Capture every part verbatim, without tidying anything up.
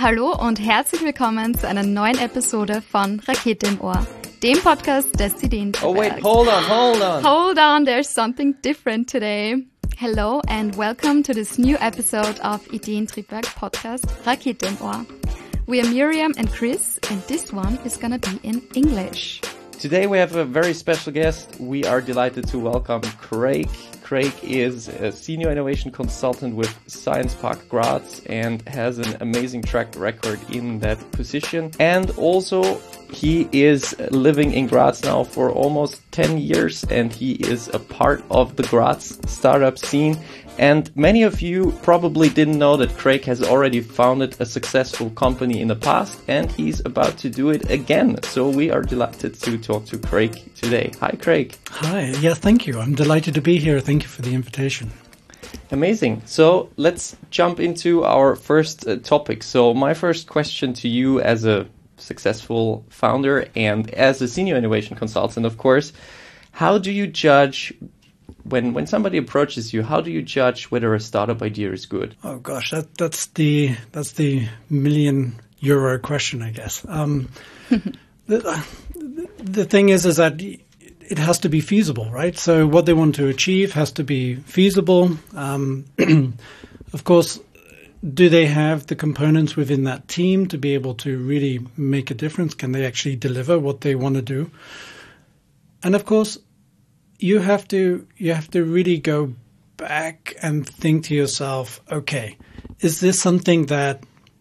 Hallo und herzlich willkommen zu einer neuen Episode von Rakete im Ohr, dem Podcast des Ideentriebwerks. Oh wait, hold on, hold on. Hold on, there's something different today. Hello and welcome to this new episode of Ideentriebwerk podcast Rakete im Ohr. We are Miriam and Chris, and this one is gonna be in English. Today we have a very special guest. We are delighted to welcome Craig. Craig is a senior innovation consultant with Science Park Graz and has an amazing track record in that position. And also he is living in Graz now for almost ten years, and he is a part of the Graz startup scene. And many of you probably didn't know that Craig has already founded a successful company in the past, and he's about to do it again. So we are delighted to talk to Craig today. Hi, Craig. Hi. Yeah, thank you. I'm delighted to be here. Thank you for the invitation. Amazing. So let's jump into our first uh, topic. So my first question to you as a successful founder and as a senior innovation consultant, of course, how do you judge When when somebody approaches you, how do you judge whether a startup idea is good? Oh gosh, that that's the that's the million euro question, I guess. Um, the, uh, the thing is, is that it has to be feasible, right? So what they want to achieve has to be feasible. Um, of course, do they have the components within that team to be able to really make a difference? Can they actually deliver what they want to do? And of course, You have to you have to really go back and think to yourself, okay, is this something that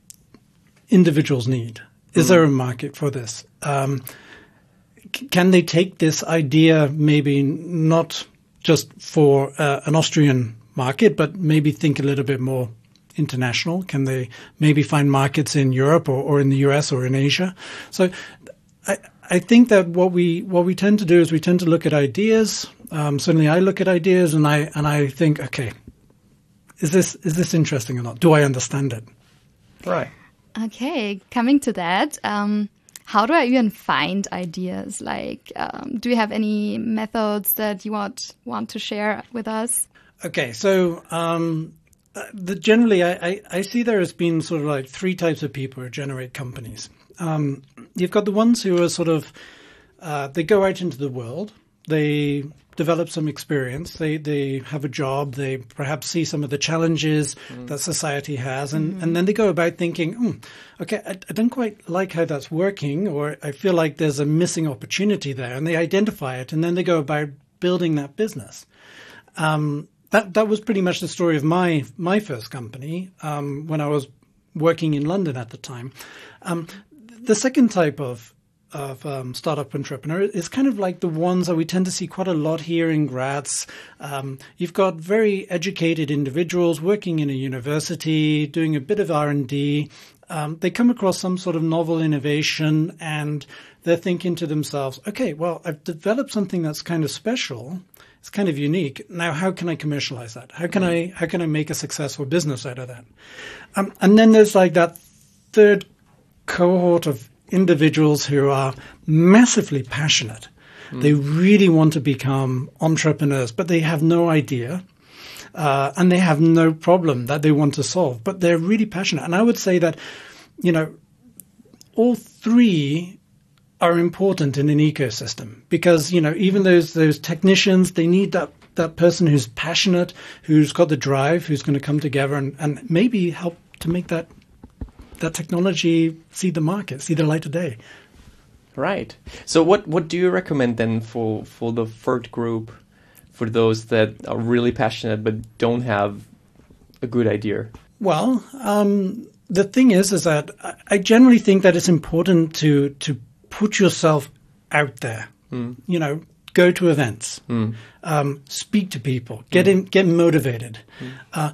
individuals need? Is mm. there a market for this? Um, c- can they take this idea maybe not just for uh, an Austrian market, but maybe think a little bit more international? Can they maybe find markets in Europe or, or in the U S or in Asia? So I I think that what we what we tend to do is we tend to look at ideas. Um, certainly, I look at ideas and I and I think, okay, is this is this interesting or not? Do I understand it? Right. Okay, coming to that, um, how do I even find ideas? Like, um, do you have any methods that you want want to share with us? Okay, so um, the, generally, I, I, I see there has been sort of like three types of people who generate companies. Um, you've got the ones who are sort of, uh, they go out into the world, they develop some experience, they, they have a job, they perhaps see some of the challenges mm. that society has, and, mm. and then they go about thinking, mm, okay, I, I don't quite like how that's working, or I feel like there's a missing opportunity there, and they identify it, and then they go about building that business. Um, that, that was pretty much the story of my, my first company, um, when I was working in London at the time. Um, The second type of of um, startup entrepreneur is kind of like the ones that we tend to see quite a lot here in Graz. Um, you've got very educated individuals working in a university, doing a bit of R and D. Um, they come across some sort of novel innovation and they're thinking to themselves, okay, well, I've developed something that's kind of special. It's kind of unique. Now, how can I commercialize that? How can I how can I make a successful business out of that? Um, and then there's like that third cohort of individuals who are massively passionate. Mm. They really want to become entrepreneurs, but they have no idea. Uh, and they have no problem that they want to solve, but they're really passionate. And I would say that, you know, all three are important in an ecosystem because, you know, even those, those technicians, they need that, that person who's passionate, who's got the drive, who's going to come together and, and maybe help to make that that technology see the market, see the light of day. Right. So what, what do you recommend then for, for the third group, for those that are really passionate but don't have a good idea? Well, um, the thing is, is that I generally think that it's important to, to put yourself out there, mm. you know, go to events, mm. um, speak to people, get mm. in, get motivated, mm. uh,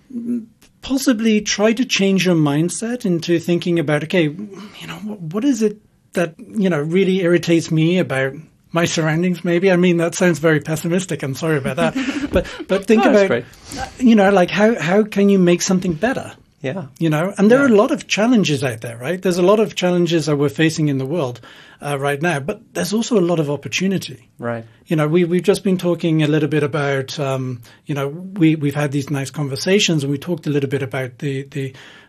possibly try to change your mindset into thinking about, okay, you know, what, what is it that, you know, really irritates me about my surroundings maybe? I mean, that sounds very pessimistic. I'm sorry about that. but but think no, about, great. you know, like how, how can you make something better? Yeah. You know, and there yeah. are a lot of challenges out there, right? There's a lot of challenges that we're facing in the world uh, right now, but there's also a lot of opportunity. Right. You know, we, we've just been talking a little bit about, um, you know, we, we've had these nice conversations and we talked a little bit about the, the,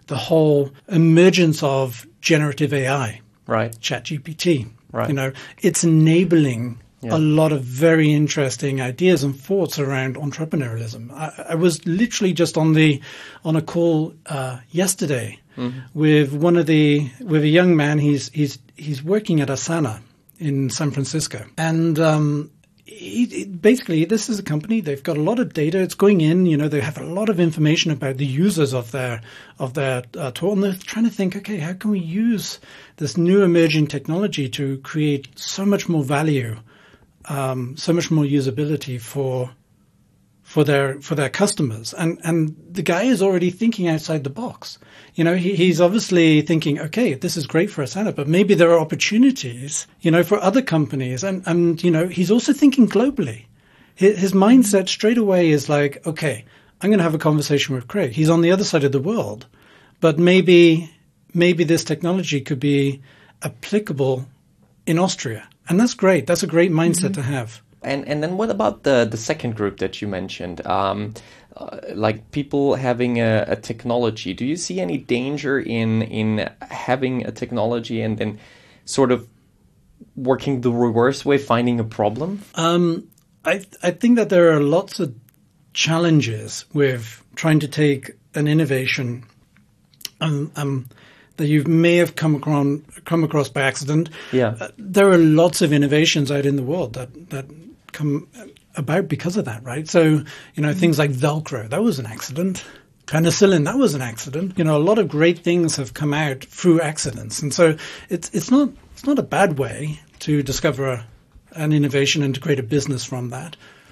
the whole emergence of generative A I, right? ChatGPT, right? You know, it's enabling yeah. a lot of very interesting ideas and thoughts around entrepreneurialism. I, I was literally just on the on a call uh, yesterday mm-hmm. with one of the with a young man. He's he's he's working at Asana in San Francisco, and um, he, he, basically this is a company. They've got a lot of data. It's going in. You know, they have a lot of information about the users of their of their uh, tool, and they're trying to think, okay, how can we use this new emerging technology to create so much more value? Um, so much more usability for for their for their customers, and and the guy is already thinking outside the box. You know, he, he's obviously thinking, okay, this is great for Asana, but maybe there are opportunities, you know, for other companies, and and you know, he's also thinking globally. His, his mindset straight away is like, okay, I'm going to have a conversation with Craig. He's on the other side of the world, but maybe maybe this technology could be applicable in Austria. And that's great. That's a great mindset mm-hmm. to have. And and then what about the, the second group that you mentioned? Um, uh, like people having a, a technology. Do you see any danger in in having a technology and then sort of working the reverse way, finding a problem? Um, I I think that there are lots of challenges with trying to take an innovation um, um that you may have come across, come across by accident. Yeah. Uh, there are lots of innovations out in the world that, that come about because of that, right? So, you know, mm-hmm. things like Velcro, that was an accident. Penicillin, that was an accident. You know, a lot of great things have come out through accidents. And so it's it's not it's not a bad way to discover a, an innovation and to create a business from that.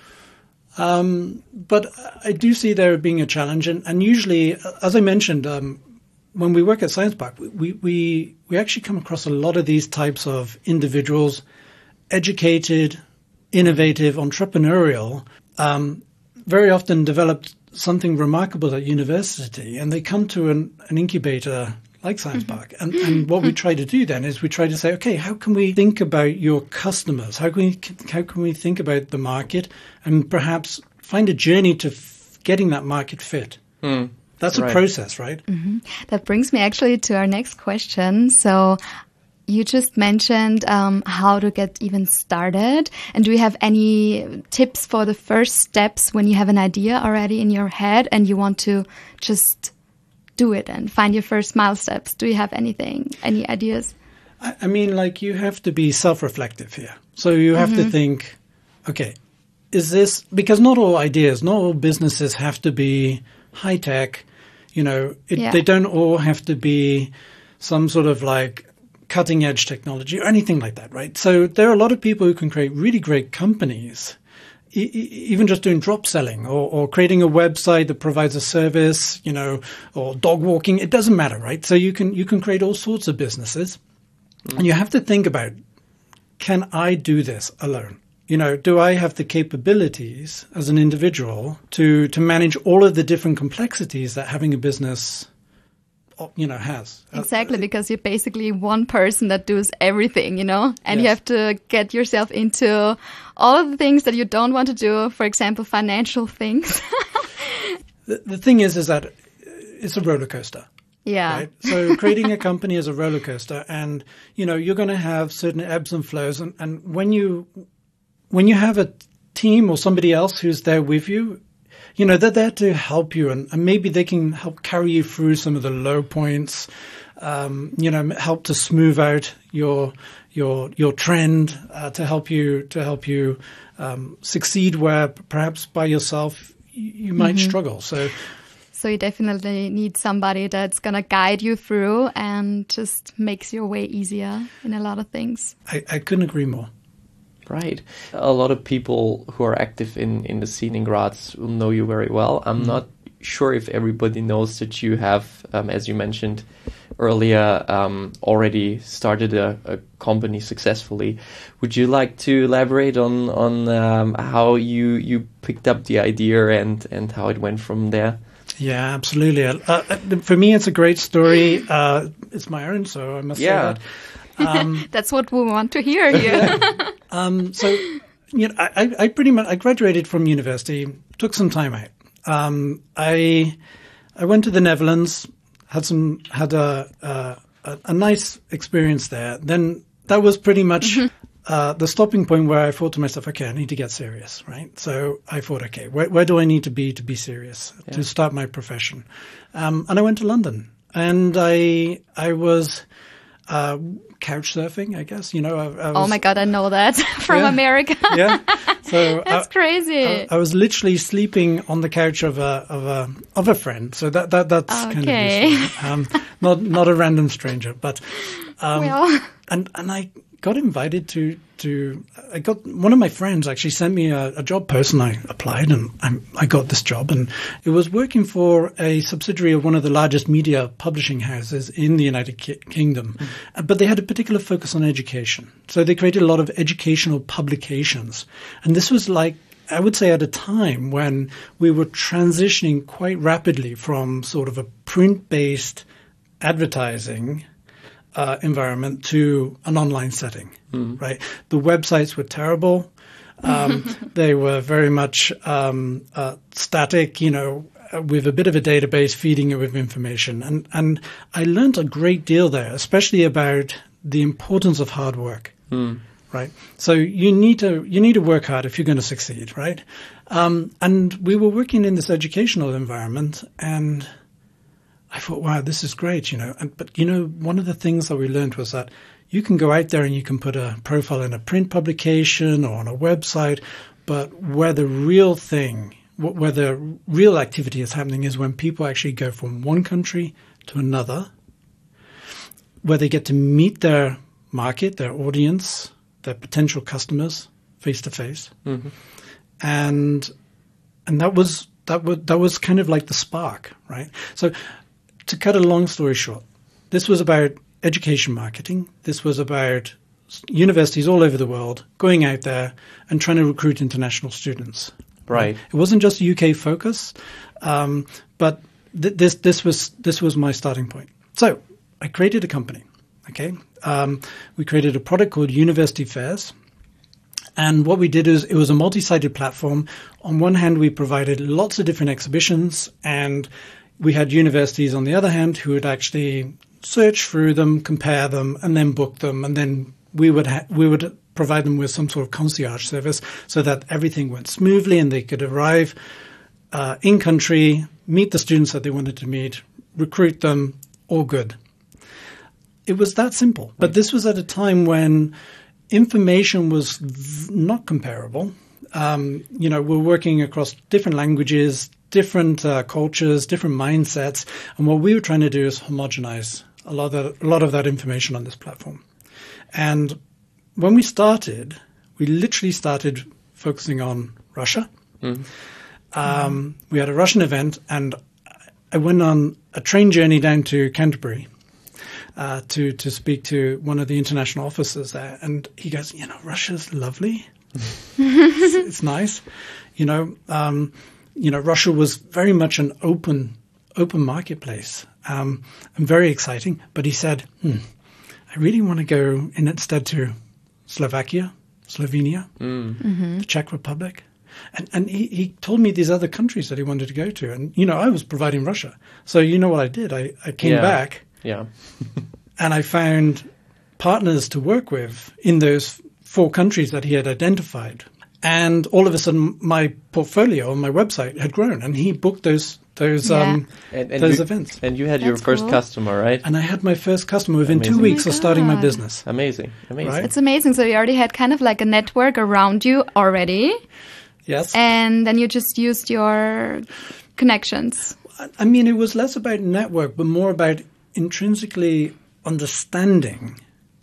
Um, but I do see there being a challenge. And, and usually, as I mentioned, um, when we work at Science Park, we, we, we actually come across a lot of these types of individuals, educated, innovative, entrepreneurial, um, very often developed something remarkable at university, and they come to an, an incubator like Science mm-hmm. Park. And, and what we try to do then is we try to say, okay, how can we think about your customers? How can we, how can we think about the market and perhaps find a journey to f- getting that market fit? Mm. That's right. A process, right? Mm-hmm. That brings me actually to our next question. So you just mentioned um, how to get even started. And do you have any tips for the first steps when you have an idea already in your head and you want to just do it and find your first small steps? Do you have anything, any ideas? I, I mean, like you have to be self-reflective here. So you have mm-hmm. to think, okay, is this, because not all ideas, not all businesses have to be high tech, you know, it, yeah. they don't all have to be some sort of like cutting edge technology or anything like that, right? So there are a lot of people who can create really great companies, e- even just doing drop selling or, or creating a website that provides a service, you know, or dog walking. It doesn't matter, right? So you can you can create all sorts of businesses, mm. and you have to think about, can I do this alone? You know, do I have the capabilities as an individual to, to manage all of the different complexities that having a business, you know, has? Exactly, because you're basically one person that does everything, you know, and yes. you have to get yourself into all of the things that you don't want to do, for example, financial things. the, the thing is, is that it's a roller coaster. Yeah. Right? So creating a company is a roller coaster, and, you know, you're going to have certain ebbs and flows. And, and when you... When you have a team or somebody else who's there with you, you know, they're there to help you, and, and maybe they can help carry you through some of the low points, um, you know, help to smooth out your your your trend, uh, to help you to help you um, succeed where perhaps by yourself you, you might mm-hmm. struggle. So, so you definitely need somebody that's gonna guide you through and just makes your way easier in a lot of things. I, I couldn't agree more. Right. A lot of people who are active in, in the scene in Graz will know you very well. I'm mm. not sure if everybody knows that you have, um, as you mentioned earlier, um, already started a, a company successfully. Would you like to elaborate on, on um, how you, you picked up the idea and, and how it went from there? Yeah, absolutely. Uh, for me, it's a great story. Uh, it's my own, so I must yeah. say that. Um, That's what we want to hear here. um, so, you know, I, I pretty much I graduated from university, took some time out. Um, I I went to the Netherlands, had some had a a, a nice experience there. Then that was pretty much uh, the stopping point where I thought to myself, okay, I need to get serious, right? So I thought, okay, where, where do I need to be to be serious yeah. to start my profession? Um, and I went to London, and I I was. Uh, couch surfing, I guess. You know, I, I was, oh my God, I know that from yeah, America. yeah, so that's I, crazy. I, I was literally sleeping on the couch of a of a of a friend. So that that that's okay. kind of useful. Um, not not a random stranger, but um, well. and and I got invited to to. I got one of my friends actually sent me a, a job post, and I applied, and I, I got this job, and it was working for a subsidiary of one of the largest media publishing houses in the United Ki- Kingdom, mm. but they had a particular focus on education. So they created a lot of educational publications, and this was like, I would say, at a time when we were transitioning quite rapidly from sort of a print-based advertising Uh, environment to an online setting, mm. right? The websites were terrible. Um, they were very much um, uh, static, you know, with a bit of a database feeding it with information. And, and I learned a great deal there, especially about the importance of hard work, mm. right? So you need to you need to work hard if you're going to succeed, right? Um, and we were working in this educational environment, and I thought, wow, this is great, you know. And, but, you know, one of the things that we learned was that you can go out there and you can put a profile in a print publication or on a website, but where the real thing, where the real activity is happening is when people actually go from one country to another, where they get to meet their market, their audience, their potential customers face to face. And and that was that was that was kind of like the spark, right? So to cut a long story short, this was about education marketing. This was about universities all over the world going out there and trying to recruit international students. Right. It wasn't just a U K focus, um, but th- this this was this was my starting point. So I created a company. Okay, um, we created a product called University Fairs. And what we did is it was a multi-sided platform. On one hand, we provided lots of different exhibitions, and we had universities on the other hand who would actually search through them, compare them, and then book them. And then we would ha- we would provide them with some sort of concierge service so that everything went smoothly and they could arrive uh, in country, meet the students that they wanted to meet, recruit them, all good. It was that simple. But this was at a time when information was v- not comparable. Um, you know, we're working across different languages, different uh, cultures, different mindsets. And what we were trying to do is homogenize a lot of that, a lot of that information on this platform. And when we started, we literally started focusing on Russia. Mm. Um, we had a Russian event, and I went on a train journey down to Canterbury Uh, to, to speak to one of the international officers there. And he goes, you know, Russia's lovely. it's, it's nice. You know, um, you know, Russia was very much an open, open marketplace, um, and very exciting. But he said, hmm, I really want to go in instead to Slovakia, Slovenia, mm. mm-hmm. the Czech Republic. And, and he, he told me these other countries that he wanted to go to. And, you know, I was providing Russia. So you know what I did? I, I came yeah. back. Yeah. And I found partners to work with in those four countries that he had identified. And all of a sudden, my portfolio on my website had grown, and he booked those those yeah. um and, and those you, events. And you had That's your first cool. customer, right? And I had my first customer within Amazing. two weeks oh of starting my God. business. Amazing, amazing. Right? It's amazing. So you already had kind of like a network around you already. Yes. And then you just used your connections. I mean, it was less about network, but more about intrinsically understanding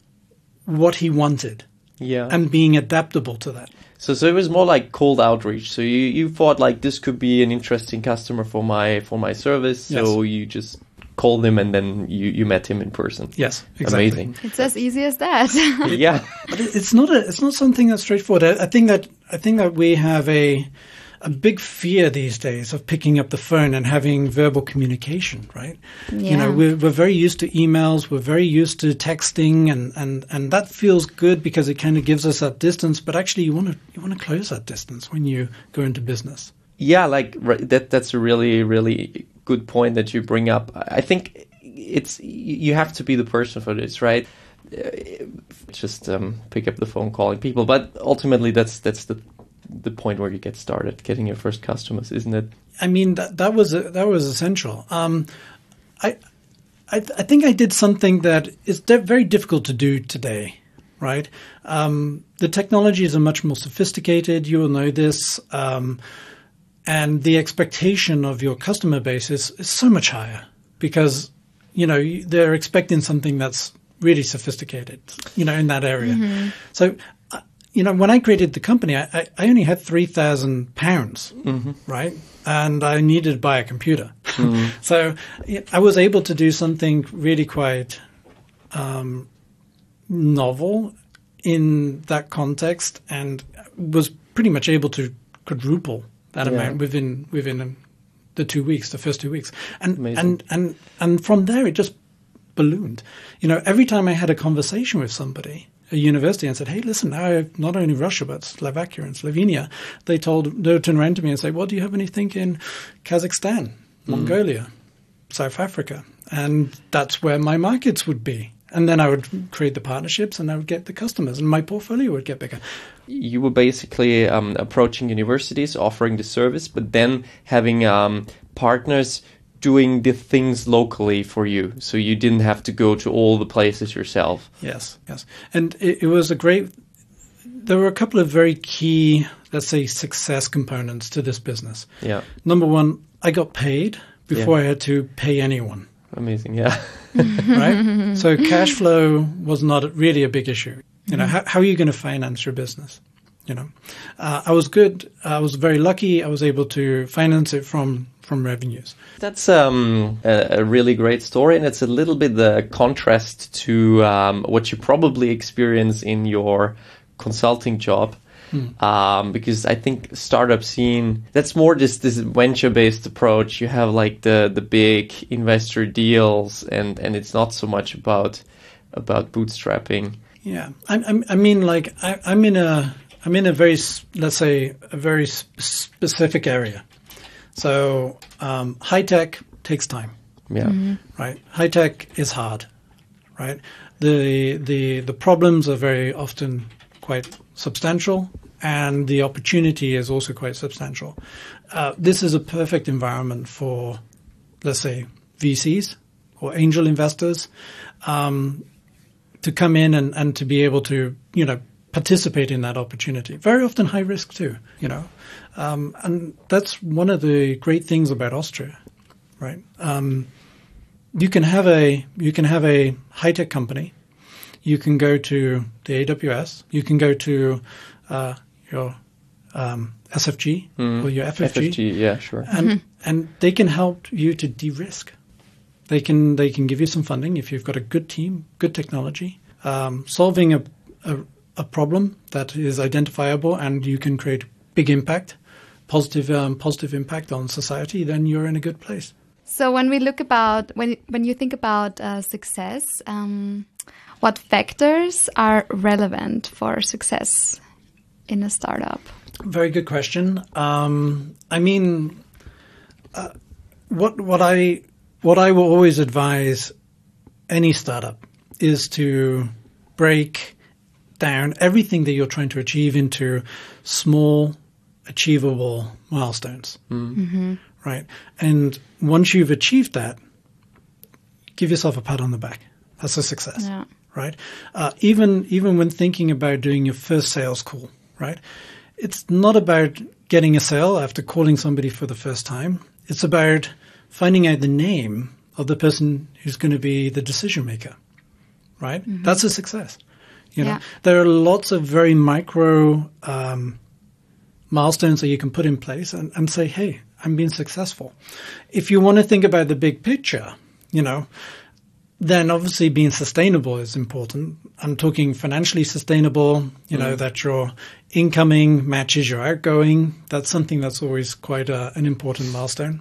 what he wanted, yeah, and being adaptable to that. So, so it was more like cold outreach. So you, you thought like this could be an interesting customer for my for my service. So yes. you just called him, and then you, you met him in person. Yes, exactly. Amazing. It's as easy as that. Yeah, but it's not a it's not something that's straightforward. I, I think that I think that we have a a big fear these days of picking up the phone and having verbal communication, right? Yeah. You know, we're, we're very used to emails, we're very used to texting, and, and, and that feels good because it kind of gives us that distance. But actually, you want to you want to close that distance when you go into business. Yeah, like right, that. That's a really really good point that you bring up. I think it's you have to be the person for this, right? Uh, just um, pick up the phone calling people, but ultimately that's that's the the point where you get started, getting your first customers, isn't it? I mean, that that was that was essential. Um, I I, th- I think I did something that is de- very difficult to do today, right? Um, the technologies are much more sophisticated. You will know this. Um, and the expectation of your customer base is, is so much higher because, you know, they're expecting something that's really sophisticated, you know, in that area. Mm-hmm. So, uh, you know, when I created the company, I, I, I only had three thousand pounds, mm-hmm. right? And I needed to buy a computer. Mm-hmm. So I was able to do something really quite um, novel in that context and was pretty much able to quadruple that yeah. amount within within the two weeks, the first two weeks. And, and, and, and from there, it just ballooned. You know, every time I had a conversation with somebody, a university, and said, hey, listen, now not only Russia, but Slovakia and Slovenia, they told, they would turn around to me and say, well, do you have anything in Kazakhstan, Mongolia, mm. South Africa? And that's where my markets would be. And then I would create the partnerships and I would get the customers and my portfolio would get bigger. You were basically um, approaching universities, offering the service, but then having um, partners doing the things locally for you. So you didn't have to go to all the places yourself. Yes, yes. And it, it was a great, there were a couple of very key, let's say, success components to this business. Yeah. Number one, I got paid before yeah. I had to pay anyone. Amazing, yeah. Right? So cash flow was not really a big issue. You know, how, how are you going to finance your business? You know, uh, I was good. I was very lucky. I was able to finance it from, from revenues. That's um, a, a really great story. And it's a little bit the contrast to um, what you probably experience in your consulting job. Hmm. Um, because I think startup scene, that's more this, this venture-based approach. You have like the, the big investor deals and, and it's not so much about, about bootstrapping. Yeah. I, I, I mean, like I, I'm in a, I'm in a very, let's say a very sp- specific area. So, um, high tech takes time. Yeah. Mm-hmm. Right. High tech is hard. Right. The, the, the problems are very often quite substantial. And the opportunity is also quite substantial. Uh, this is a perfect environment for, let's say, V Cs or angel investors um, to come in and, and to be able to, you know, participate in that opportunity. Very often high risk too, you know. Um, and that's one of the great things about Austria, right? Um, you can have a you can have a high tech company. You can go to the A W S. You can go to uh, your um, S F G mm. or your F F G. F F G, yeah, sure. And mm-hmm. and they can help you to de-risk. They can they can give you some funding if you've got a good team, good technology, um, solving a, a a problem that is identifiable, and you can create big impact, positive um, positive impact on society. Then you're in a good place. So when we look about when when you think about uh, success, um, what factors are relevant for success in a startup? Very good question. Um, I mean, uh, what what I what I will always advise any startup is to break down everything that you're trying to achieve into small, achievable milestones. Mm. Mm-hmm. Right, and once you've achieved that, give yourself a pat on the back. That's a success. Yeah. Right. Uh, even even when thinking about doing your first sales call. Right? It's not about getting a sale after calling somebody for the first time. It's about finding out the name of the person who's going to be the decision maker, right? Mm-hmm. That's a success. You know, yeah. There are lots of very micro um, milestones that you can put in place and, and say, hey, I'm being successful. If you want to think about the big picture, you know, then obviously being sustainable is important. I'm talking financially sustainable, you know, mm. that your incoming matches your outgoing. That's something that's always quite a, an important milestone.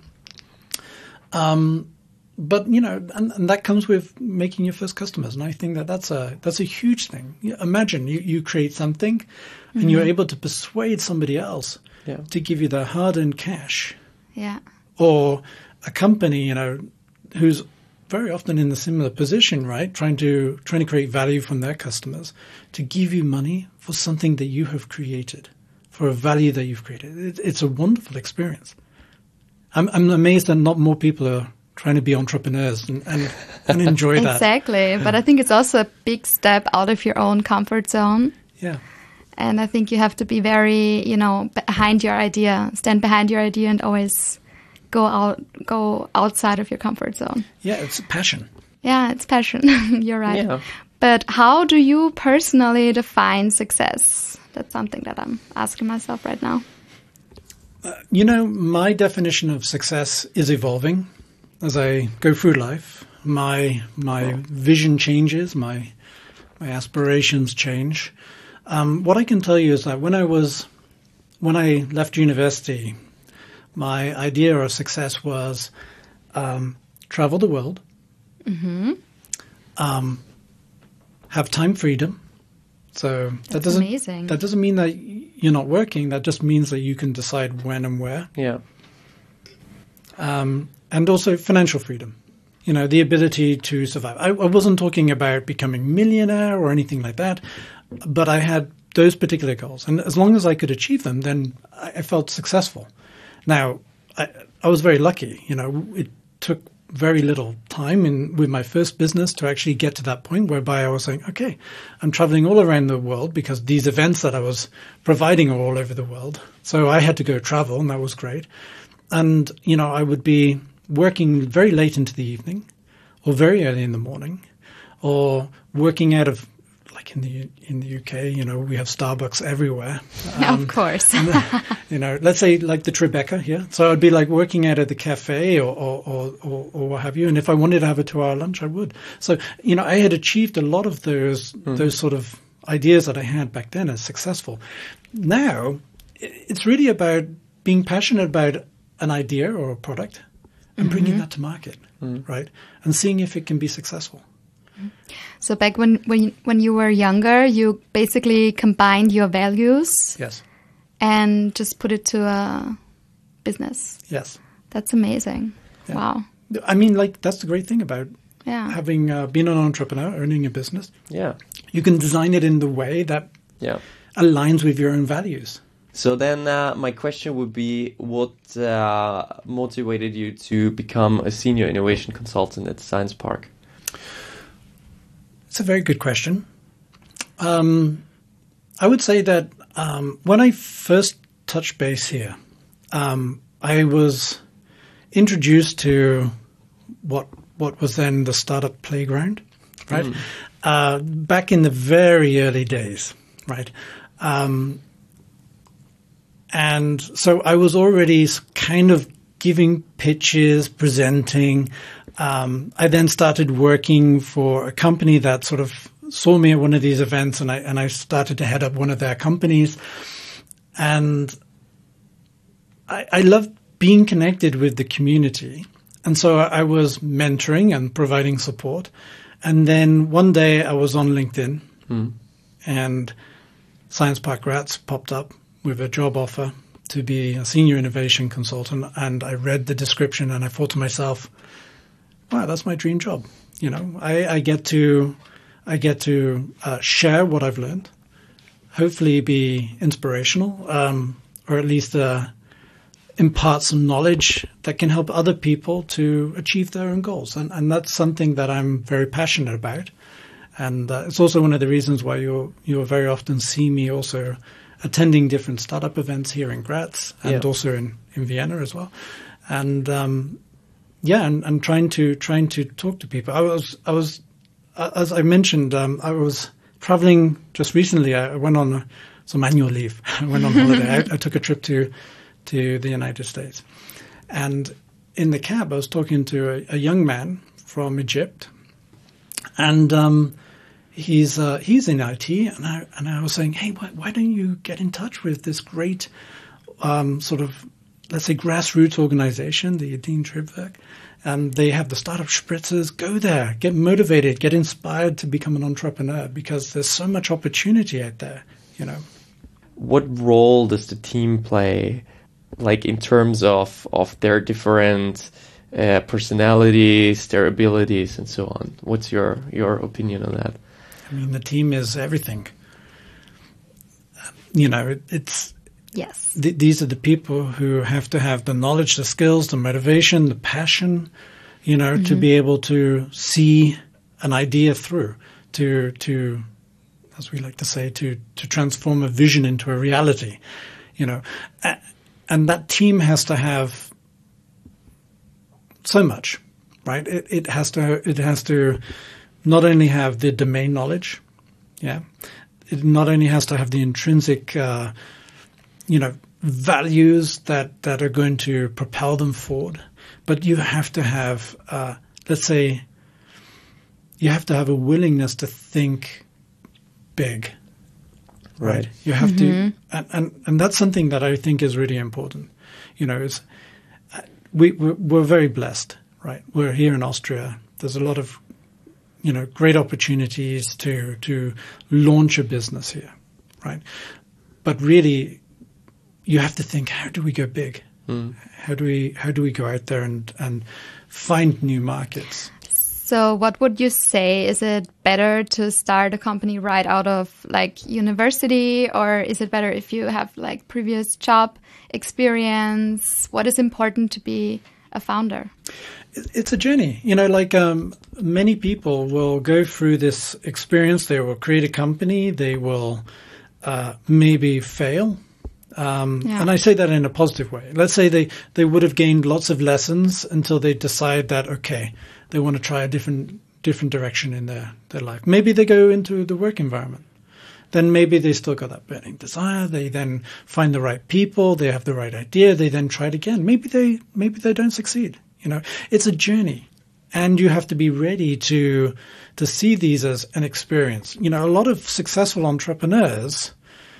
Um, but, you know, and, and that comes with making your first customers. And I think that that's a, that's a huge thing. Imagine you, you create something mm-hmm. and you're able to persuade somebody else yeah. to give you their hard-earned cash. Yeah. Or a company, you know, who's very often in a similar position, right? Trying to trying to create value from their customers to give you money for something that you have created, for a value that you've created. It, it's a wonderful experience. I'm, I'm amazed that not more people are trying to be entrepreneurs and, and, and enjoy that. Exactly. But I think it's also a big step out of your own comfort zone. Yeah. And I think you have to be very, you know, behind your idea, stand behind your idea and always go out, go outside of your comfort zone. Yeah, it's passion. Yeah, it's passion. You're right. Yeah. But how do you personally define success? That's something that I'm asking myself right now. Uh, you know, my definition of success is evolving as I go through life. My my vision changes, my my aspirations change. Um, what I can tell you is that when I was when I left university, my idea of success was um, travel the world, mm-hmm. um, have time freedom. So that That's doesn't amazing. that doesn't mean that you're not working. That just means that you can decide when and where. Yeah. Um, and also financial freedom. You know, the ability to survive. I, I wasn't talking about becoming millionaire or anything like that, but I had those particular goals, and as long as I could achieve them, then I, I felt successful. Now, I, I was very lucky. You know, it took very little time in with my first business to actually get to that point whereby I was saying, okay, I'm traveling all around the world because these events that I was providing are all over the world. So I had to go travel, and that was great. And, you know, I would be working very late into the evening or very early in the morning or working out of, like in the in the U K, you know, we have Starbucks everywhere. Um, of course. You know, let's say like the Tribeca here. So I'd be like working out at the cafe or or, or, or or what have you. And if I wanted to have a two-hour lunch, I would. So, you know, I had achieved a lot of those mm. those sort of ideas that I had back then as successful. Now, it's really about being passionate about an idea or a product and mm-hmm. bringing that to market, mm. right? And seeing if it can be successful. So back when, when when you were younger, you basically combined your values. Yes. And just put it to a business. Yes. That's amazing. Yeah. Wow. I mean, like, that's the great thing about yeah. having uh, been an entrepreneur, owning a business. Yeah. You can design it in the way that yeah. aligns with your own values. So then uh, my question would be, what uh, motivated you to become a senior innovation consultant at Science Park? It's a very good question. Um, I would say that um, when I first touched base here, um, I was introduced to what what was then the startup playground, right? Mm. Uh, back in the very early days, right? Um, and so I was already kind of giving pitches, presenting. Um, I then started working for a company that sort of saw me at one of these events, and I and I started to head up one of their companies. And I, I love being connected with the community. And so I was mentoring and providing support. And then one day I was on LinkedIn mm. and Science Park Graz popped up with a job offer to be a senior innovation consultant. And I read the description and I thought to myself, wow, that's my dream job. You know, I, I get to, I get to uh, share what I've learned, hopefully be inspirational, um, or at least uh, impart some knowledge that can help other people to achieve their own goals. And, and that's something that I'm very passionate about. And uh, it's also one of the reasons why you'll, you'll very often see me also attending different startup events here in Graz and yeah. also in, in Vienna as well. And, um, yeah, and, and trying to, trying to talk to people. I was, I was, as I mentioned, um, I was traveling just recently. I went on some annual leave. I went on holiday. I, I took a trip to, to the United States. And in the cab, I was talking to a, a young man from Egypt. And, um, he's, uh, he's in I T. And I, and I was saying, hey, why, why don't you get in touch with this great, um, sort of, let's say, grassroots organization, the Ideen Triebwerk, and they have the startup spritzers. Go there, get motivated, get inspired to become an entrepreneur because there's so much opportunity out there, you know. What role does the team play, like in terms of, of their different uh, personalities, their abilities, and so on. What's your your opinion on that? I mean, the team is everything. You know, it, it's yes. Th- these are the people who have to have the knowledge, the skills, the motivation, the passion. You know, mm-hmm. to be able to see an idea through, to to, as we like to say, to to transform a vision into a reality. You know, and that team has to have so much, right? It, it has to it has to not only have the domain knowledge, yeah. It not only has to have the intrinsic, uh, you know, values that, that are going to propel them forward, but you have to have, uh, let's say, you have to have a willingness to think big. Right. right. You have mm-hmm. to, and, and, and that's something that I think is really important. You know, is we, we're, we're very blessed, right? We're here in Austria. There's a lot of, you know, great opportunities to, to launch a business here, right? But really, you have to think, how do we go big? Mm. How do we, how do we go out there and, and find new markets? So what would you say? Is it better to start a company right out of like university, or is it better if you have like previous job experience? What is important to be a founder? It's a journey. You know, like um, many people will go through this experience. They will create a company. They will uh, maybe fail. Um, yeah. And I say that in a positive way. Let's say they, they would have gained lots of lessons until they decide that, okay, they want to try a different different direction in their, their life. Maybe they go into the work environment. Then maybe they still got that burning desire. They then find the right people. They have the right idea. They then try it again. Maybe they maybe they don't succeed. You know, it's a journey, and you have to be ready to to see these as an experience. You know, a lot of successful entrepreneurs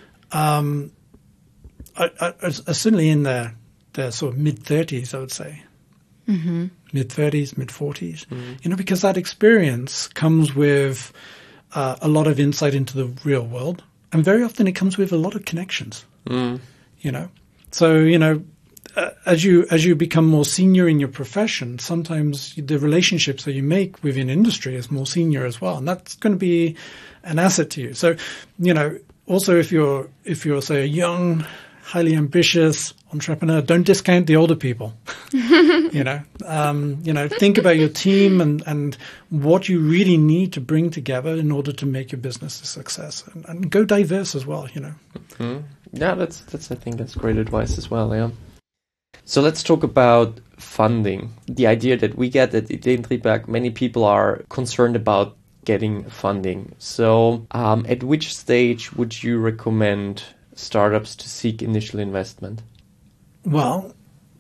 um, are, are, are certainly in their their sort of mid thirties, I would say. Mm-hmm. Mid thirties, mid forties, mm-hmm. you know, because that experience comes with uh, a lot of insight into the real world. And very often it comes with a lot of connections, mm. you know. So, you know, uh, as you as you become more senior in your profession, sometimes the relationships that you make within industry is more senior as well. And that's going to be an asset to you. So, you know, also if you're, if you're, say, a young, highly ambitious entrepreneur, don't discount the older people. you know, um, you know, think about your team and, and what you really need to bring together in order to make your business a success, and, and go diverse as well. You know. Mm-hmm. Yeah, that's that's I think that's great advice as well. Yeah. So let's talk about funding. The idea that we get at Ideen Triebwerk, many people are concerned about getting funding. So, um, at which stage would you recommend startups to seek initial investment? Well,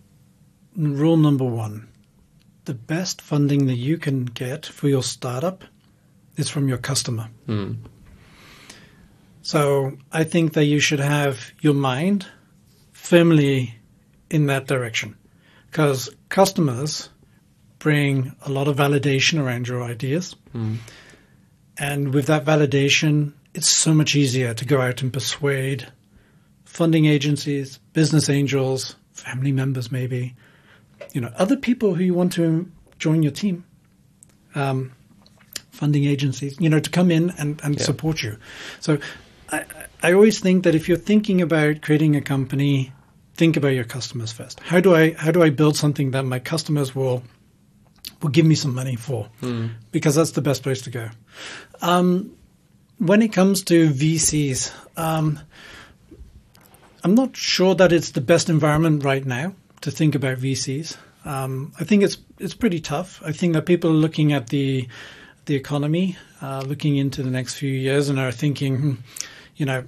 rule number one, the best funding that you can get for your startup is from your customer. Mm. So I think that you should have your mind firmly in that direction, because customers bring a lot of validation around your ideas. Mm. And with that validation, it's so much easier to go out and persuade funding agencies, business angels, family members maybe, you know, other people who you want to join your team, um, funding agencies, you know, to come in and, and yeah. support you. So I, I always think that if you're thinking about creating a company, think about your customers first. How do I how do I build something that my customers will will give me some money for? Mm. Because that's the best place to go. Um, when it comes to V Cs, um, I'm not sure that it's the best environment right now to think about V Cs. Um, I think it's it's pretty tough. I think that people are looking at the the economy, uh, looking into the next few years, and are thinking, hmm, you know,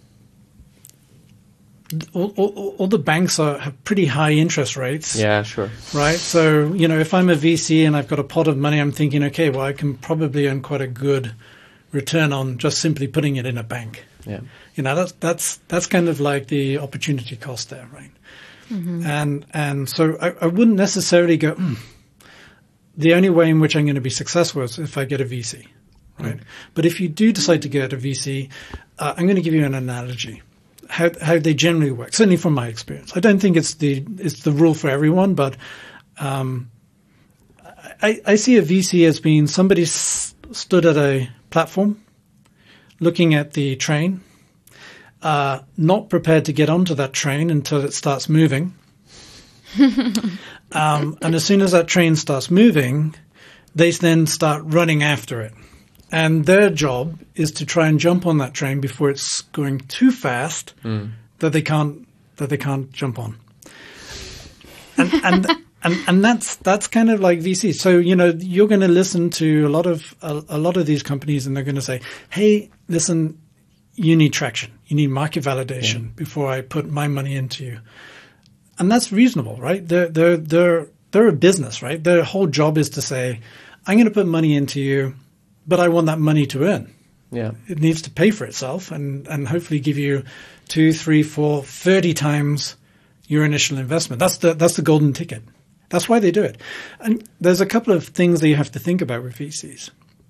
all, all, all the banks are have pretty high interest rates. Yeah, sure. Right. So, you know, if I'm a V C and I've got a pot of money, I'm thinking, okay, well, I can probably earn quite a good return on just simply putting it in a bank. Yeah. You know, that's that's that's kind of like the opportunity cost there, right? Mm-hmm. And and so I, I wouldn't necessarily go, mm, the only way in which I'm going to be successful is if I get a V C, right? Mm. But if you do decide to get a V C, uh, I'm going to give you an analogy, how how they generally work, certainly from my experience. I don't think it's the it's the rule for everyone, but um, I, I see a V C as being somebody s- stood at a platform looking at the train, uh, not prepared to get onto that train until it starts moving. um, and as soon as that train starts moving, they then start running after it. And their job is to try and jump on that train before it's going too fast mm. that they can't that they can't jump on. And and and, and that's that's kind of like V C. So, you know, you're going to listen to a lot of a, a lot of these companies, and they're going to say, "Hey, listen, you need traction. You need market validation yeah. before I put my money into you." And that's reasonable, right? They're they're they're they're a business, right? Their whole job is to say, "I'm going to put money into you, but I want that money to earn." Yeah, it needs to pay for itself, and and hopefully give you two, three, four, thirty times your initial investment. That's the that's the golden ticket. That's why they do it. And there's a couple of things that you have to think about with V Cs.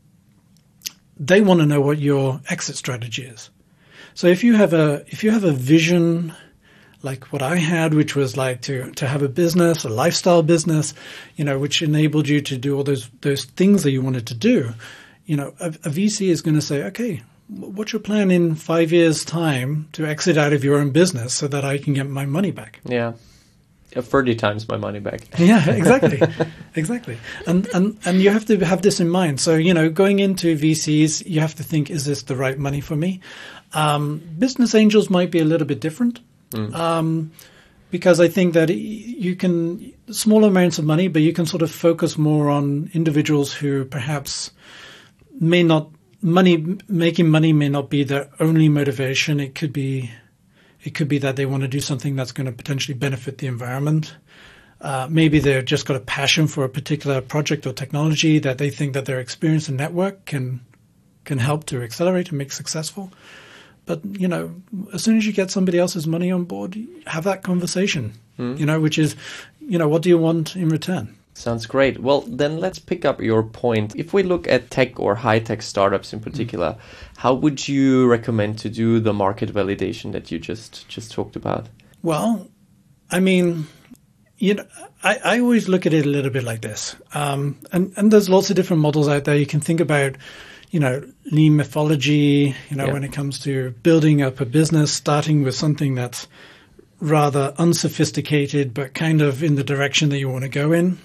They want to know what your exit strategy is. So if you have a if you have a vision like what I had, which was like to to have a business, a lifestyle business, you know, which enabled you to do all those those things that you wanted to do, you know, a, a V C is going to say, okay, what's your plan in five years' time to exit out of your own business so that I can get my money back? Yeah. thirty times my money back. Yeah, exactly. exactly. And, and and you have to have this in mind. So, you know, going into V Cs, you have to think, is this the right money for me? Um, business angels might be a little bit different mm. um, because I think that you can, small amounts of money, but you can sort of focus more on individuals who perhaps may not, money, making money may not be their only motivation. It could be It could be that they want to do something that's going to potentially benefit the environment. Uh, maybe they've just got a passion for a particular project or technology that they think that their experience and network can can help to accelerate and make successful. But, you know, as soon as you get somebody else's money on board, have that conversation, mm. you know, which is, you know, what do you want in return? Sounds great. Well, then let's pick up your point. If we look at tech or high-tech startups in particular, mm. how would you recommend to do the market validation that you just, just talked about? Well, I mean, you know, I, I always look at it a little bit like this. Um, and, and there's lots of different models out there. You can think about, you know, lean methodology, you know, yeah. when it comes to building up a business, starting with something that's rather unsophisticated, but kind of in the direction that you want to go in.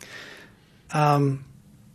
Um,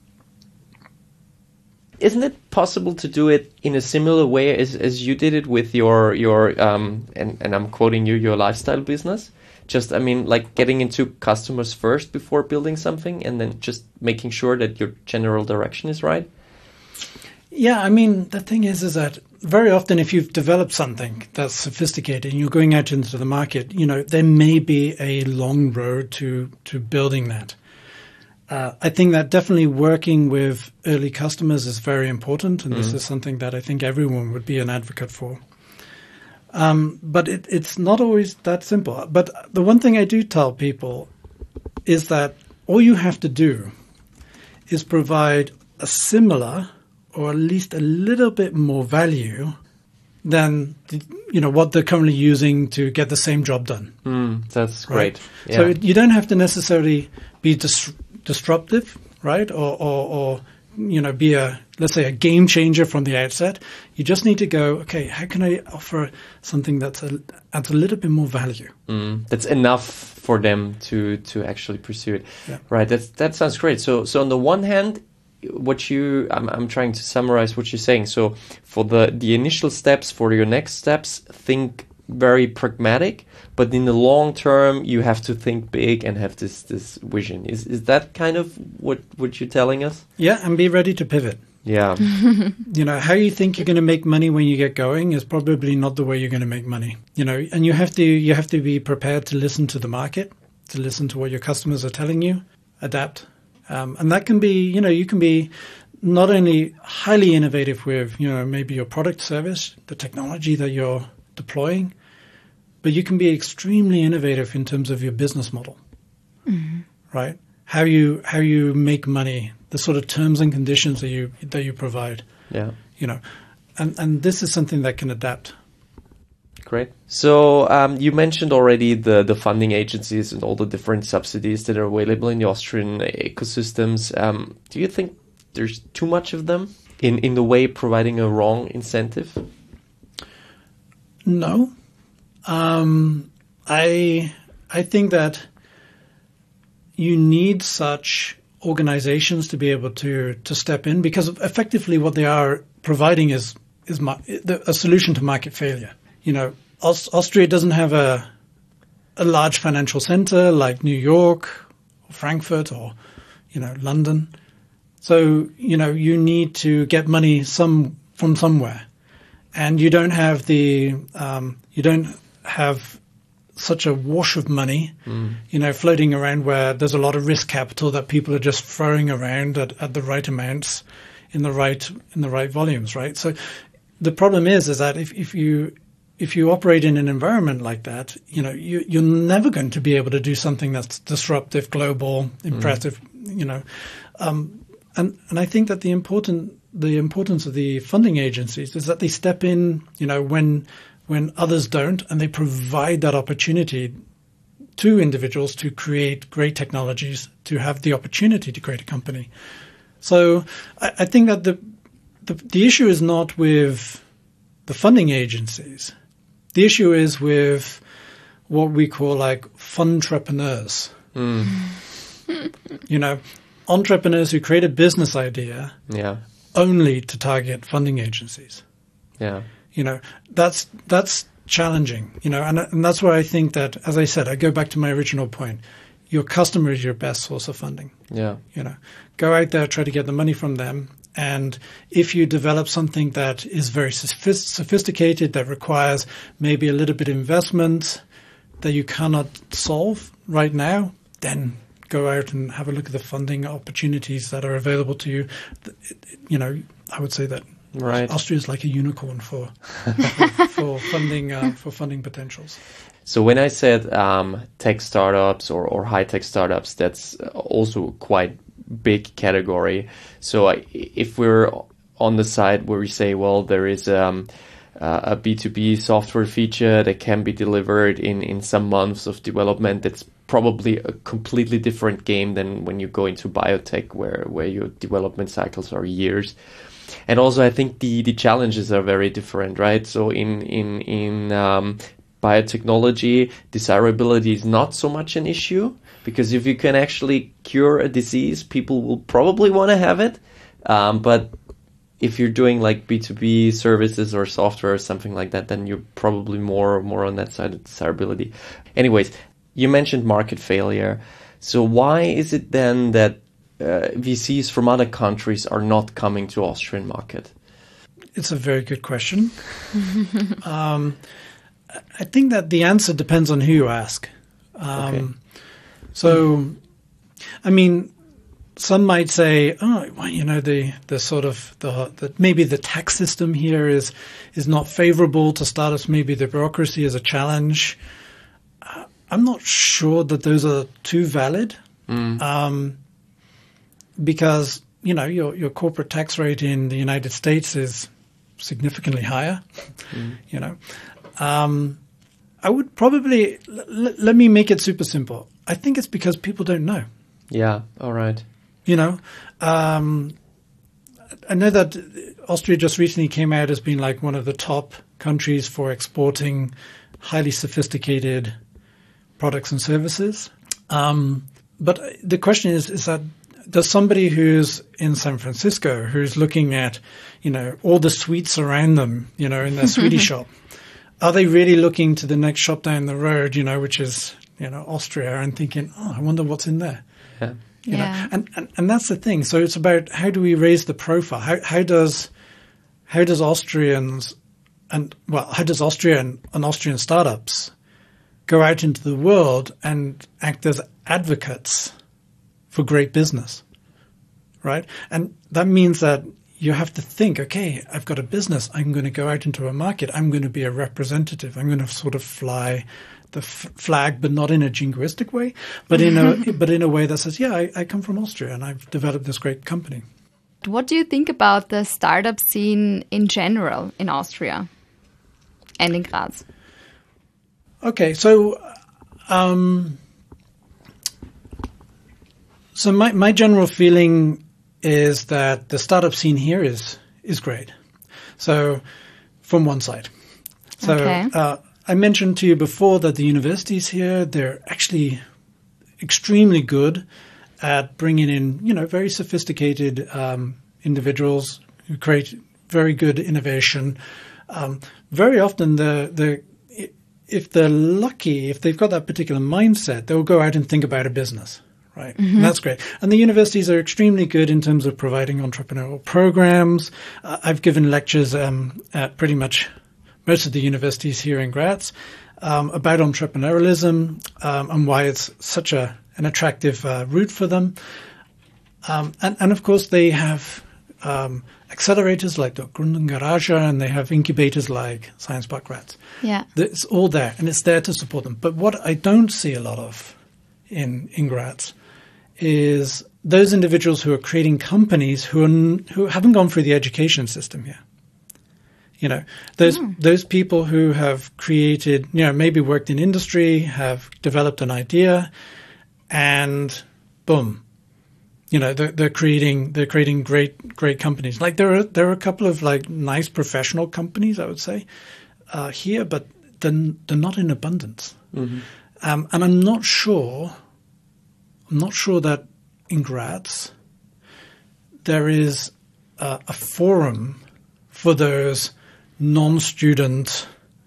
Isn't it possible to do it in a similar way as, as you did it with your, your um, and, and I'm quoting you, your lifestyle business? Just, I mean, like getting into customers first before building something and then just making sure that your general direction is right? Yeah, I mean, the thing is, is that very often if you've developed something that's sophisticated and you're going out into the market, you know, there may be a long road to, to building that. Uh, I think that definitely working with early customers is very important, and mm-hmm. this is something that I think everyone would be an advocate for. Um, but it, it's not always that simple. But the one thing I do tell people is that all you have to do is provide a similar or at least a little bit more value than the, you know what they're currently using to get the same job done. Mm, that's great. Right? Yeah. So you don't have to necessarily be dis- disruptive, right? Or, or, or, you know, be a, let's say, a game changer from the outset. You just need to go, okay, how can I offer something that's a, adds a little bit more value? Mm, that's enough for them to, to actually pursue it. Yeah. Right. That's, that sounds great. So, so on the one hand, what you, I'm, I'm trying to summarize what you're saying. So for the, the initial steps, for your next steps, think very pragmatic, but in the long term, you have to think big and have this, this vision. Is, is that kind of what, what you're telling us? Yeah. And be ready to pivot. Yeah. You know, how you think you're going to make money when you get going is probably not the way you're going to make money, you know, and you have to, you have to be prepared to listen to the market, to listen to what your customers are telling you, adapt. Um, and that can be, you know, you can be not only highly innovative with, you know, maybe your product service, the technology that you're deploying, but you can be extremely innovative in terms of your business model, mm-hmm. right? How you how you make money, the sort of terms and conditions that you that you provide. Yeah, you know, and and this is something that can adapt. Great. So um, you mentioned already the, the funding agencies and all the different subsidies that are available in the Austrian ecosystems. Um, do you think there's too much of them in, in the way providing a wrong incentive? No. Um, I I think that you need such organizations to be able to, to step in, because effectively what they are providing is is a solution to market failure. You know, Austria doesn't have a a large financial center like New York or Frankfurt or, you know, London. So, you know, you need to get money some from somewhere, and you don't have the um, you don't have such a wash of money, mm. you know, floating around where there's a lot of risk capital that people are just throwing around at, at the right amounts in the right in the right volumes, right? So the problem is is that if, if you if you operate in an environment like that, you know, you, you're never going to be able to do something that's disruptive, global, impressive, mm. you know. Um, and and I think that the important the importance of the funding agencies is that they step in, you know, when when others don't, and they provide that opportunity to individuals to create great technologies, to have the opportunity to create a company. So I, I think that the, the the issue is not with the funding agencies. The issue is with what we call like funtrepreneurs. Mm. You know, entrepreneurs who create a business idea yeah. only to target funding agencies. Yeah. You know, that's that's challenging, you know, and, and that's where I think that, as I said, I go back to my original point. Your customer is your best source of funding. Yeah. You know, go out there, try to get the money from them. And if you develop something that is very sophisticated, that requires maybe a little bit of investment that you cannot solve right now, then go out and have a look at the funding opportunities that are available to you. You know, I would say that right. Austria is like a unicorn for for funding uh, for funding potentials. So when I said um, tech startups or, or high-tech startups, that's also quite big category. So I, if we're on the side where we say, well, there is um, uh, a B two B software feature that can be delivered in, in some months of development, that's probably a completely different game than when you go into biotech, where, where your development cycles are years. And also, I think the, the challenges are very different, right? So in in in um, biotechnology, desirability is not so much an issue, because if you can actually cure a disease, people will probably want to have it. Um, but if you're doing like B two B services or software or something like that, then you're probably more more on that side of desirability. Anyways, you mentioned market failure. So why is it then that Uh, V Cs from other countries are not coming to Austrian market? It's a very good question. um, I think that the answer depends on who you ask. Um, okay. So, I mean, some might say, oh, well, you know, the, the sort of the, the maybe the tax system here is is not favorable to startups. Maybe the bureaucracy is a challenge. Uh, I'm not sure that those are too valid. Mm. Um, Because, you know, your your corporate tax rate in the United States is significantly higher, mm. you know. Um, I would probably, l- let me make it super simple. I think it's because people don't know. Yeah, all right. You know, um, I know that Austria just recently came out as being like one of the top countries for exporting highly sophisticated products and services. Um, but the question is, is that, does somebody who's in San Francisco, who's looking at, you know, all the suites around them, you know, in their sweetie shop, are they really looking to the next shop down the road, you know, which is, you know, Austria, and thinking, oh, I wonder what's in there? Yeah. You yeah. know, and, and, and that's the thing. So it's about how do we raise the profile? How, how does, how does Austrians and, well, how does Austria and, and Austrian startups go out into the world and act as advocates for great business, right? And that means that you have to think, okay, I've got a business. I'm going to go out into a market. I'm going to be a representative. I'm going to sort of fly the f- flag, but not in a jingoistic way, but in a but in a way that says, yeah, I, I come from Austria and I've developed this great company. What do you think about the startup scene in general in Austria and in Graz? Okay, so um, so my my general feeling is that the startup scene here is is great. So from one side, so Okay. uh, I mentioned to you before that the universities here, they're actually extremely good at bringing in, you know, very sophisticated um, individuals who create very good innovation. Um, very often, the the if they're lucky, if they've got that particular mindset, they'll go out and think about a business, right? And that's great. And the universities are extremely good in terms of providing entrepreneurial programs. Uh, I've given lectures um, at pretty much most of the universities here in Graz um, about entrepreneurialism um, and why it's such a an attractive uh, route for them. Um, and, and of course, they have um, accelerators like the Gründungsgarage, and they have incubators like Science Park Graz. Yeah. It's all there, and it's there to support them. But what I don't see a lot of in, in Graz is those individuals who are creating companies who are, who haven't gone through the education system here. You know, those those people who have created, you know, maybe worked in industry, have developed an idea, and boom, you know, they're, they're creating they're creating great great companies. Like there are there are a couple of like nice professional companies, I would say, uh, here, but they're, they're not in abundance. Mm-hmm. Um, and I'm not sure, I'm not sure that in Graz there is uh, a forum for those non-student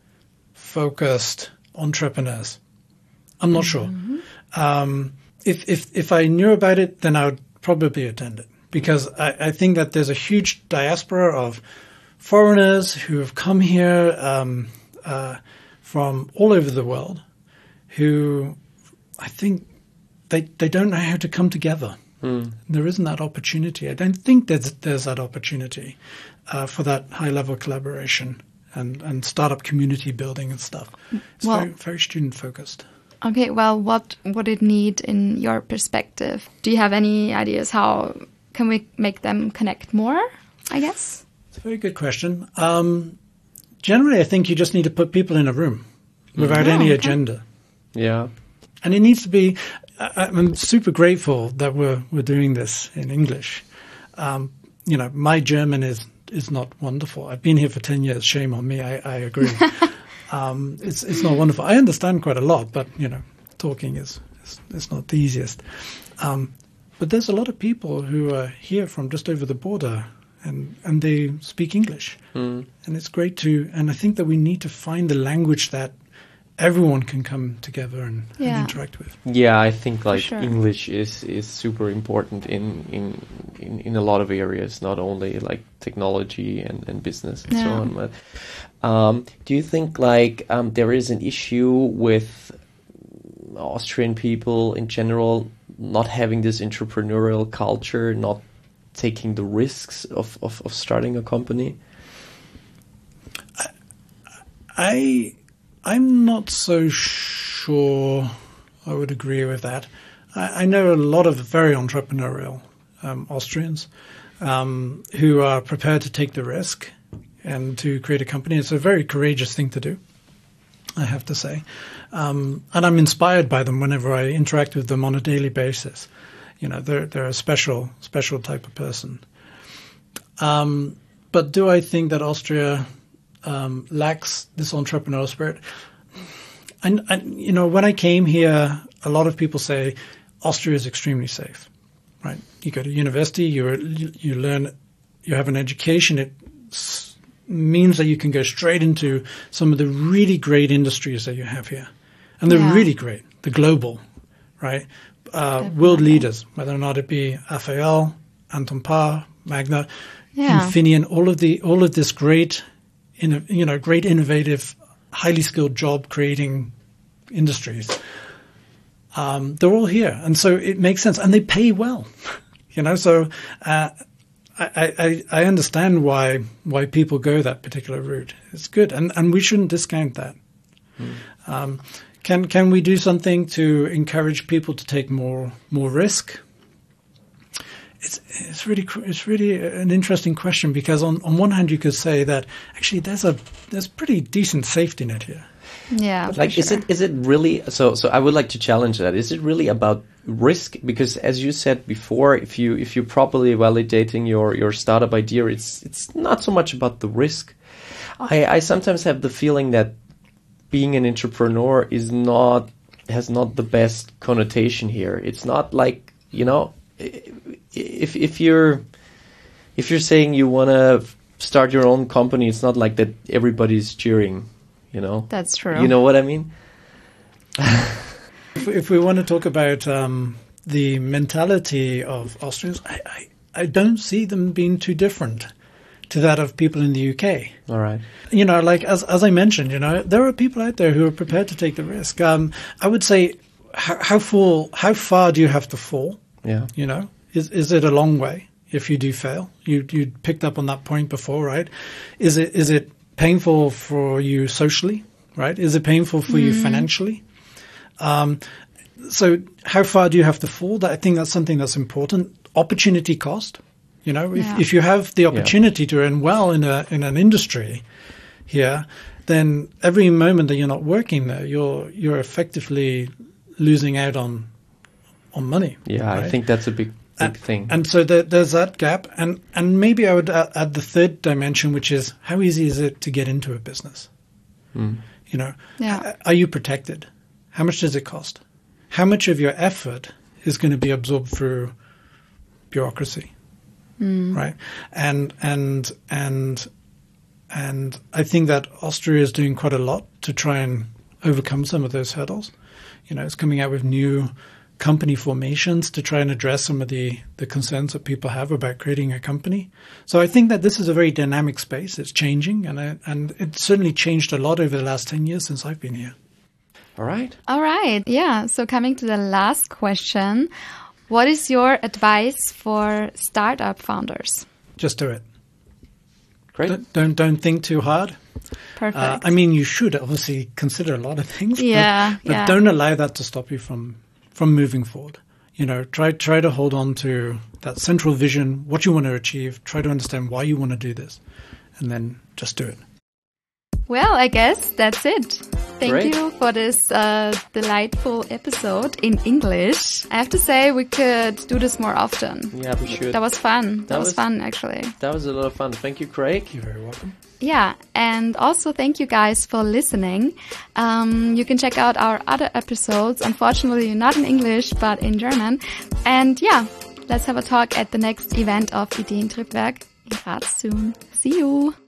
focused entrepreneurs. I'm not sure. Um, if, if, if I knew about it, then I would probably attend it, because I, I think that there's a huge diaspora of foreigners who have come here um, uh, from all over the world, who I think they they don't know how to come together. Mm. There isn't that opportunity. I don't think there's, there's that opportunity uh, for that high-level collaboration and, and startup community building and stuff. It's Well- very, very student-focused. Okay, well, what would it need in your perspective? Do you have any ideas how can we make them connect more, I guess? It's a very good question. Um, generally, I think you just need to put people in a room without Oh, any okay. agenda. Yeah. And it needs to be, I, I'm super grateful that we're, we're doing this in English. Um, you know, my German is, is not wonderful. I've been here for ten years. Shame on me. I, I agree. um, it's, it's not wonderful. I understand quite a lot, but, you know, talking is, is, is not the easiest. Um, but there's a lot of people who are here from just over the border, and, and they speak English. Mm. And it's great to, and I think that we need to find the language that everyone can come together and, Yeah. and interact with. Yeah, I think like sure. English is, is super important in, in in in a lot of areas, not only like technology and, and business and so Yeah. on. But um, do you think like um, there is an issue with Austrian people in general not having this entrepreneurial culture, not taking the risks of, of, of starting a company? I, I'm not so sure I would agree with that. I, I know a lot of very entrepreneurial um, Austrians um, who are prepared to take the risk and to create a company. It's a very courageous thing to do, I have to say. Um, and I'm inspired by them whenever I interact with them on a daily basis. You know, they're, they're a special, special type of person. Um, but do I think that Austria um, lacks this entrepreneurial spirit? And, and, you know, when I came here, a lot of people say Austria is extremely safe, right? You go to university, you you learn, you have an education. It s- means that you can go straight into some of the really great industries that you have here. And they're Yeah. really great. They're global, right? Uh, world leaders, whether or not it be F A L, Anton Paar, Magna, Yeah. Infineon, all of the all of this great, in, you know, great innovative, highly skilled job creating industries. Um, they're all here, and so it makes sense, and they pay well, you know. So uh, I, I I understand why why people go that particular route. It's good, and and we shouldn't discount that. Mm. Um, can can we do something to encourage people to take more more risk? It's it's really it's really an interesting question, because on, on one hand you could say that actually there's a there's pretty decent safety net here. Yeah. But like, for is sure. it is it really? So so I would like to challenge that. Is it really about risk? Because as you said before, if you if you're properly validating your your startup idea, it's it's not so much about the risk. I I sometimes have the feeling that being an entrepreneur is not has not the best connotation here. It's not like, you know, if if you're if you're saying you want to start your own company, it's not like that everybody's cheering, you know. That's true. You know what I mean? If, if we want to talk about um, the mentality of Austrians, I, I, I don't see them being too different to that of people in the U K. All right. You know, like as as I mentioned, you know, there are people out there who are prepared to take the risk. Um, I would say, how, how full, how far do you have to fall? Yeah. You know, is is it a long way if you do fail? You you picked up on that point before, right? Is it is it painful for you socially, right? Is it painful for mm. you financially? Um, so how far do you have to fall? That, I think that's something that's important. Opportunity cost. You know, if, yeah. if you have the opportunity yeah. to earn well in a in an industry here, then every moment that you're not working there, you're you're effectively losing out on on money. Yeah, right? I think that's a big big and, thing. And so there, there's that gap, and and maybe I would add, add the third dimension, which is how easy is it to get into a business? Mm. You know, yeah. are you protected? How much does it cost? How much of your effort is going to be absorbed through bureaucracy? Mm. Right. And, and, and, and I think that Austria is doing quite a lot to try and overcome some of those hurdles. You know, it's coming out with new company formations to try and address some of the, the concerns that people have about creating a company. So I think that this is a very dynamic space. It's changing, and I, and it's certainly changed a lot over the last ten years since I've been here. All right. All right. Yeah. So coming to the last question. What is your advice for startup founders? Just do it. Great. Don't don't, don't think too hard. Perfect. Uh, I mean, you should obviously consider a lot of things. Yeah. But, but yeah. don't allow that to stop you from from moving forward. You know, try try to hold on to that central vision, what you want to achieve. Try to understand why you want to do this, and then just do it. Well, I guess that's it. Thank Great. you for this uh, delightful episode in English. I have to say we could do this more often. Yeah, we should. That was fun. That, That was, was- fun, actually. That was a lot of fun. Thank you, Craig. You're very welcome. Yeah, and also thank you guys for listening. Um, you can check out our other episodes, unfortunately not in English, but in German. And yeah, let's have a talk at the next event of Ideentriebwerk in Graz soon. See you!